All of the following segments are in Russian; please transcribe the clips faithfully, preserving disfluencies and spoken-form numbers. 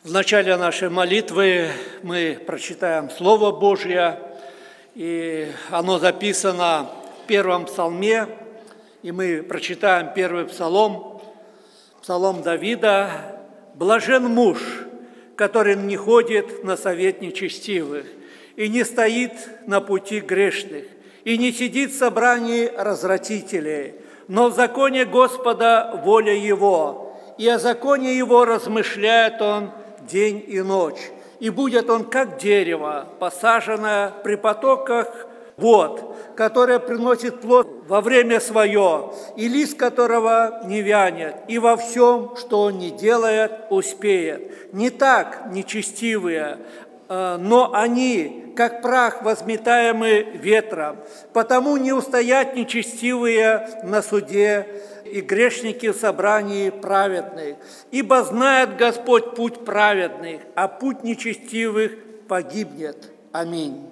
В начале нашей молитвы мы прочитаем Слово Божье, и оно записано в первом псалме, и мы прочитаем первый псалом, псалом Давида. «Блажен муж, который не ходит на совет нечестивых, и не стоит на пути грешных, и не сидит в собрании развратителей, но в законе Господа воля его, и о законе его размышляет он день и ночь. И будет он, как дерево, посаженное при потоках вод, которое приносит плод во время свое, и лист которого не вянет, и во всем, что он не делает, успеет. Не так нечестивые, но они, как прах, возметаемый ветром, потому не устоят нечестивые на суде, и грешники в собрании праведных. Ибо знает Господь путь праведных, а путь нечестивых погибнет. Аминь».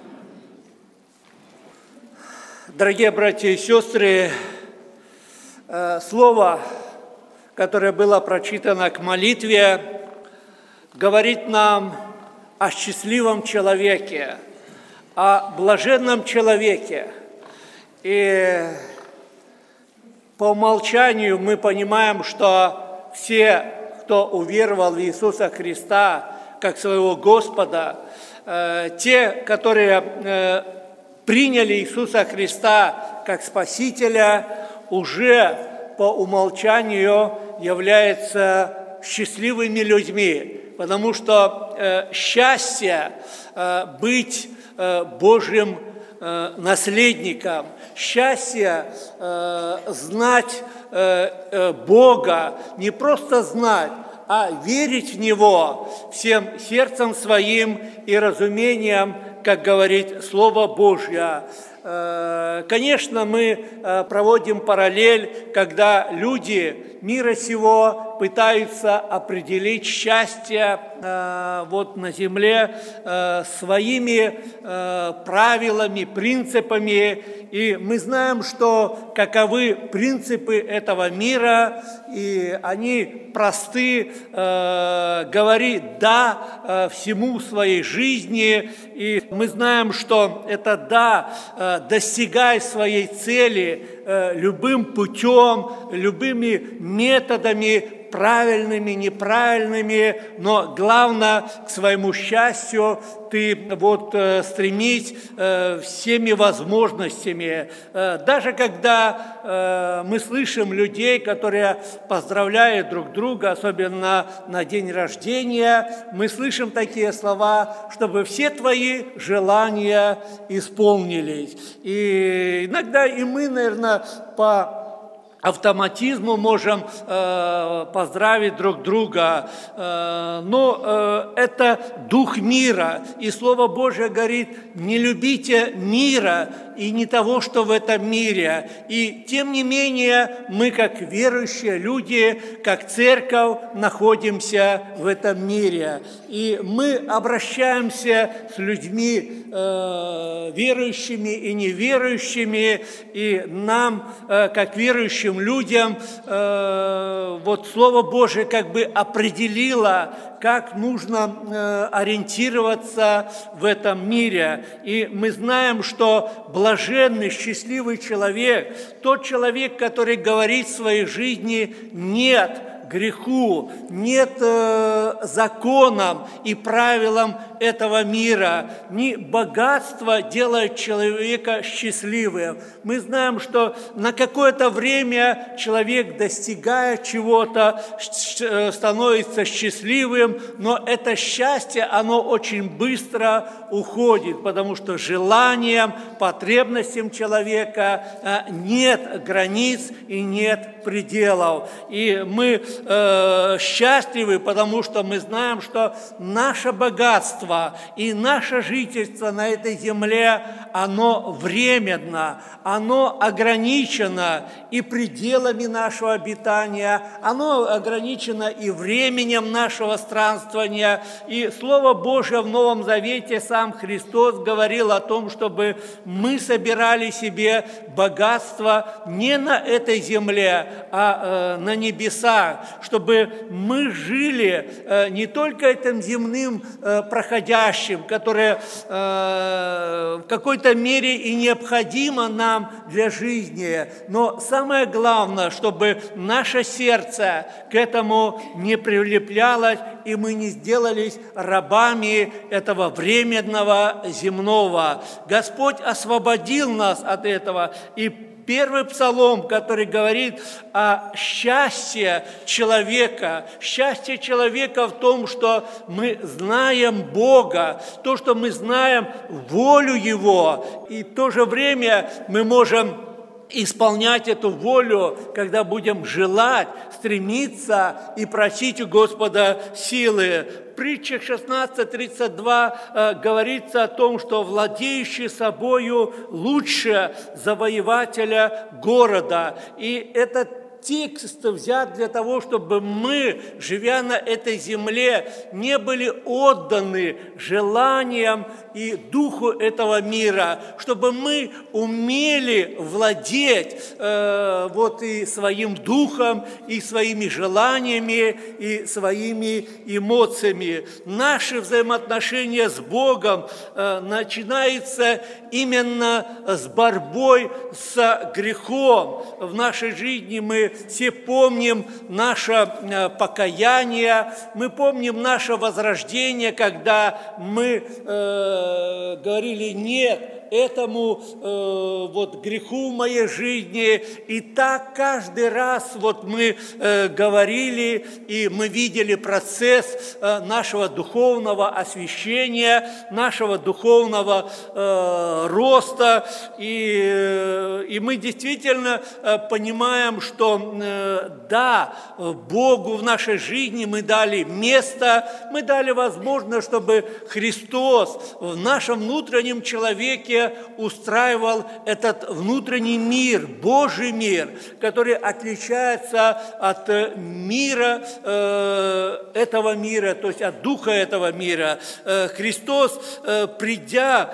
Дорогие братья и сестры, слово, которое было прочитано к молитве, говорит нам о счастливом человеке, о блаженном человеке. И по умолчанию мы понимаем, что все, кто уверовал в Иисуса Христа как своего Господа, те, которые приняли Иисуса Христа как Спасителя, уже по умолчанию являются счастливыми людьми, потому что счастье быть Божьим наследником, счастье э, знать э, Бога, не просто знать, а верить в Него всем сердцем своим и разумением, как говорит Слово Божье. Э, конечно, мы э, проводим параллель, когда люди мира сего пытаются определить счастье э, вот на земле э, своими э, правилами, принципами. И мы знаем, что каковы принципы этого мира, и они просты, э, говорить «да» э, всему в своей жизни. И мы знаем, что это «да» э, достигай своей цели э, любым путем, любыми методами, правильными, неправильными, но главное к своему счастью ты вот э, стремись э, всеми возможностями. Э, даже когда э, мы слышим людей, которые поздравляют друг друга, особенно на день рождения, мы слышим такие слова, чтобы все твои желания исполнились. И иногда и мы, наверное, по автоматизму можем э, поздравить друг друга, э, но э, это дух мира, и Слово Божие говорит: не любите мира и не того, что в этом мире. И тем не менее мы, как верующие люди, как церковь, находимся в этом мире, и мы обращаемся с людьми э, верующими и неверующими, и нам, э, как верующим людям, э, вот Слово Божие как бы определило, как нужно э, ориентироваться в этом мире. И мы знаем, что блаженный, счастливый человек, тот человек, который говорит в своей жизни «нет» греху, нет э, законам и правилам этого мира. Не богатство делает человека счастливым. Мы знаем, что на какое-то время человек достигает чего-то, становится счастливым, но это счастье, оно очень быстро уходит, потому что желаниям, потребностям человека э, нет границ и нет пределов. И мы э, счастливы, потому что мы знаем, что наше богатство и наше жительство на этой земле, оно временно, оно ограничено и пределами нашего обитания, оно ограничено и временем нашего странствования. И Слово Божие в Новом Завете, сам Христос говорил о том, чтобы мы собирали себе богатство не на этой земле, а э, на небесах. чтобы мы жили не только этим земным проходящим, которое в какой-то мере и необходимо нам для жизни, но самое главное, чтобы наше сердце к этому не прилеплялось, и мы не сделались рабами этого временного земного. Господь освободил нас от этого, и первый псалом, который говорит о счастье человека, счастье человека в том, что мы знаем Бога, то, что мы знаем волю Его, и в то же время мы можем исполнять эту волю, когда будем желать, стремиться и просить у Господа силы. В притчах шестнадцать тридцать два э, говорится о том, что владеющий собою лучше завоевателя города. И этот текст взят для того, чтобы мы, живя на этой земле, не были отданы желаниям и духу этого мира, чтобы мы умели владеть э, вот и своим духом, и своими желаниями, и своими эмоциями. Наши взаимоотношения с Богом э, начинаются именно с борьбой с грехом. В нашей жизни мы все помним наше покаяние, мы помним наше возрождение, когда мы э, говорили «нет» этому э, вот греху в моей жизни. И так каждый раз вот мы э, говорили, и мы видели процесс э, нашего духовного освящения, нашего духовного э, роста. И, э, и мы действительно э, понимаем, что э, да, Богу в нашей жизни мы дали место, мы дали возможность, чтобы Христос в нашем внутреннем человеке устраивал этот внутренний мир, Божий мир, который отличается от мира э, этого мира, то есть от духа этого мира. Э, Христос, э, придя,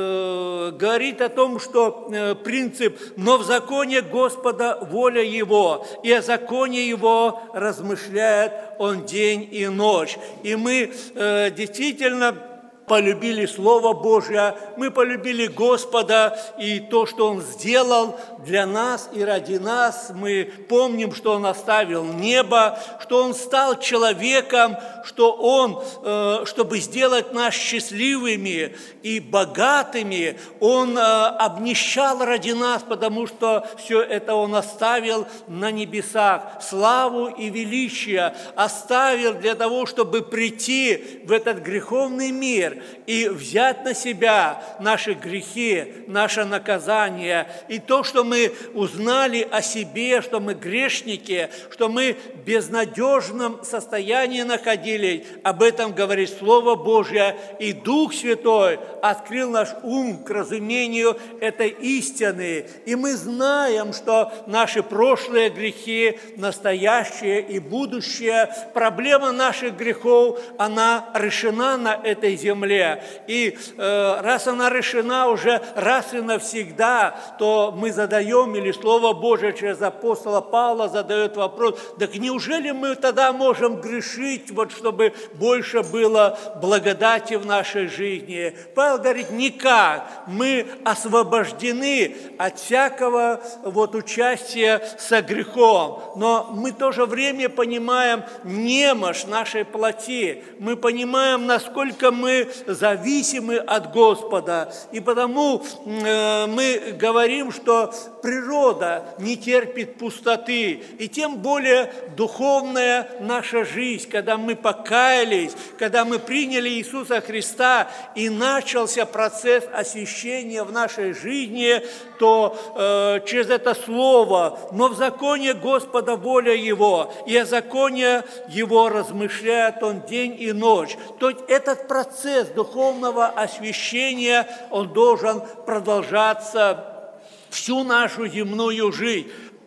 э, говорит о том, что э, принцип «но в законе Господа воля Его, и о законе Его размышляет Он день и ночь». И мы э, действительно полюбили Слово Божие, мы полюбили Господа и то, что Он сделал для нас и ради нас. Мы помним, что Он оставил небо, что Он стал человеком, что Он, чтобы сделать нас счастливыми и богатыми, Он обнищал ради нас, потому что все это Он оставил на небесах. Славу и величие оставил для того, чтобы прийти в этот греховный мир и взять на себя наши грехи, наше наказание. И то, что мы узнали о себе, что мы грешники, что мы в безнадежном состоянии находились, об этом говорит Слово Божье. И Дух Святой открыл наш ум к разумению этой истины. И мы знаем, что наши прошлые грехи, настоящее и будущее, проблема наших грехов, она решена на этой земле. И э, раз она решена уже раз и навсегда, то мы задаем, или Слово Божие через апостола Павла задает вопрос: так неужели мы тогда можем грешить, вот чтобы больше было благодати в нашей жизни? Павел говорит: никак. Мы освобождены от всякого вот участия со грехом, но мы в то же время понимаем немощь нашей плоти, мы понимаем, насколько мы зависимы от Господа. И потому э, мы говорим, что природа не терпит пустоты. И тем более духовная наша жизнь, когда мы покаялись, когда мы приняли Иисуса Христа и начался процесс освящения в нашей жизни, то э, через это слово «но в законе Господа воля Его, и о законе Его размышляет Он день и ночь». То есть этот процесс духовного освящения, он должен продолжаться всю нашу земную жизнь.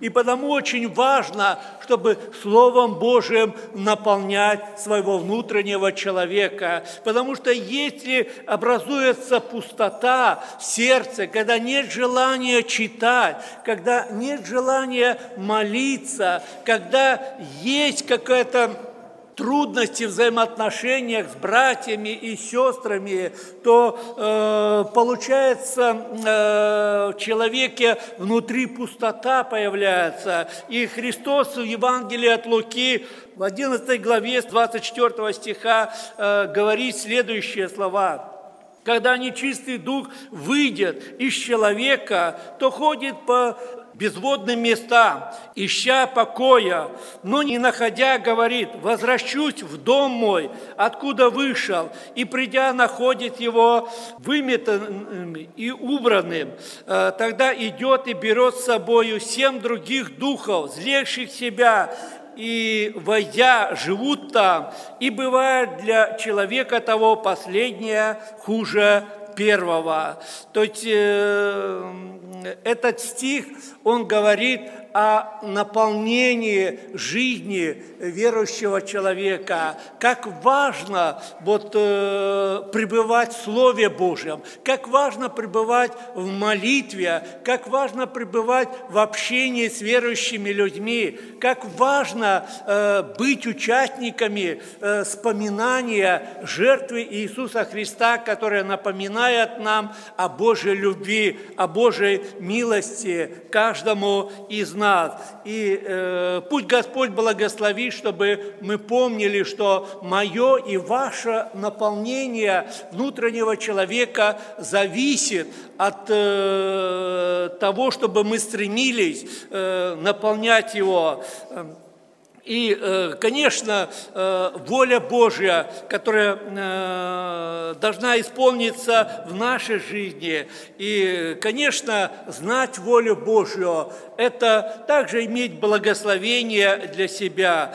И потому очень важно, чтобы Словом Божиим наполнять своего внутреннего человека. Потому что если образуется пустота в сердце, когда нет желания читать, когда нет желания молиться, когда есть какая-то трудности в взаимоотношениях с братьями и сестрами, то э, получается э, в человеке внутри пустота появляется. И Христос в Евангелии от Луки в одиннадцатой главе с двадцать четвёртого стиха э, говорит следующие слова. Когда нечистый дух выйдет из человека, то ходит по безводным местам, ища покоя, но не находя, говорит: возвращусь в дом мой, откуда вышел, и придя, находит его выметанным и убранным. Тогда идет и берет с собою семь других духов, злейших себя, и, войдя, живут там, и бывает для человека того последнее хуже первого. То есть э, этот стих, он говорит о наполнении жизни верующего человека. Как важно вот, э, пребывать в Слове Божьем, как важно пребывать в молитве, как важно пребывать в общении с верующими людьми, как важно э, быть участниками э, вспоминания жертвы Иисуса Христа, которая напоминает нам о Божьей любви, о Божьей милости каждому из нас. И э, пусть Господь благословит, чтобы мы помнили, что мое и ваше наполнение внутреннего человека зависит от э, того, чтобы мы стремились э, наполнять его. И, конечно, воля Божья, которая должна исполниться в нашей жизни. И, конечно, знать волю Божью – это также иметь благословение для себя.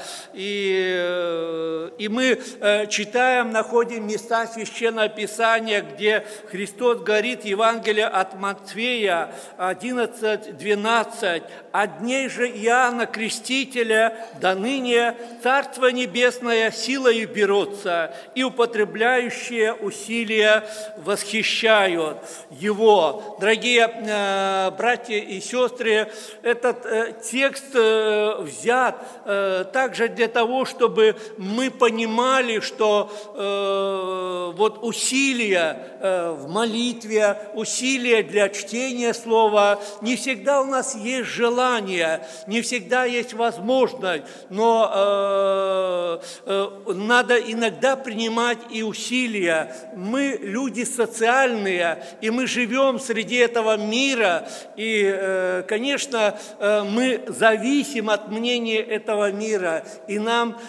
И, и мы читаем, находим места Священного Писания, где Христос говорит, Евангелие от Матфея одиннадцать двенадцать: «От дней же Иоанна Крестителя до ныне Царство Небесное силою берется, и употребляющие усилия восхищают его». Дорогие э, братья и сестры, этот э, текст э, взят э, также для того, чтобы мы понимали, что э, вот усилия э, в молитве, усилия для чтения Слова, не всегда у нас есть желание, не всегда есть возможность, но э, э, надо иногда принимать и усилия. Мы люди социальные, и мы живем среди этого мира, и, э, конечно, э, мы зависим от мнения этого мира, и нам,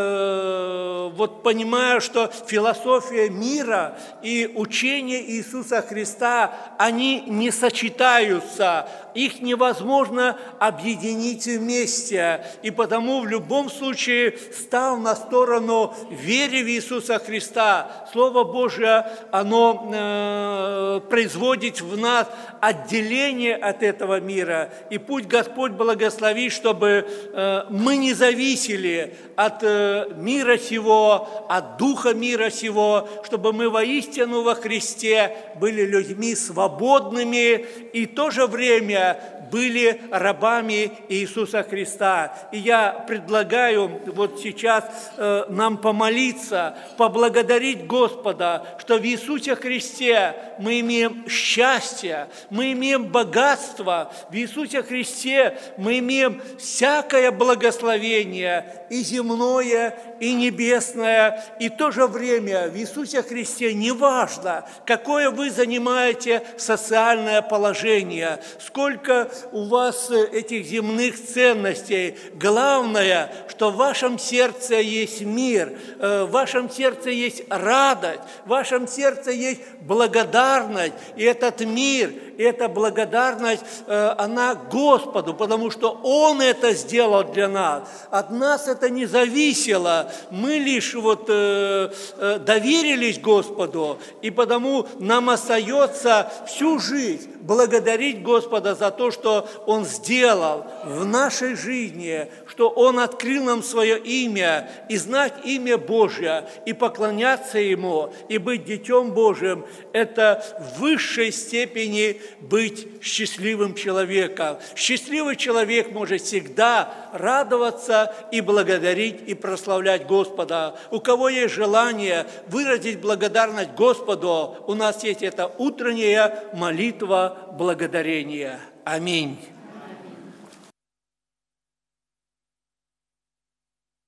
э, вот понимая, что философия мира и учение Иисуса Христа, они не сочетаются, их невозможно объединить вместе, и потому в любом случае, став на сторону веры в Иисуса Христа, Слово Божие, оно э, производит в нас отделение от этого мира. И пусть Господь благословит, чтобы э, мы не зависели от э, мира сего, от духа мира сего, чтобы мы воистину во Христе были людьми свободными и в то же время были рабами Иисуса Христа. И я предлагаю вот сейчас э, нам помолиться, поблагодарить Господа, что в Иисусе Христе мы имеем счастье, мы имеем богатство, в Иисусе Христе мы имеем всякое благословение, и земное, и небесное, и в то же время в Иисусе Христе неважно, какое вы занимаете социальное положение, сколько у вас этих земных ценностей. Главное, что в вашем сердце есть мир, в вашем сердце есть радость, в вашем сердце есть благодарность. И этот мир, и эта благодарность, она Господу, потому что Он это сделал для нас. От нас это не зависело. Мы лишь лишь вот э, э, доверились Господу, и потому нам остается всю жизнь благодарить Господа за то, что Он сделал в нашей жизни, что Он открыл нам свое имя, и знать имя Божье, и поклоняться Ему, и быть Детем Божьим – это в высшей степени быть счастливым человеком. Счастливый человек может всегда радоваться и благодарить, и прославлять Господа. У кого есть желание выразить благодарность Господу, у нас есть эта утренняя молитва благодарения. Аминь.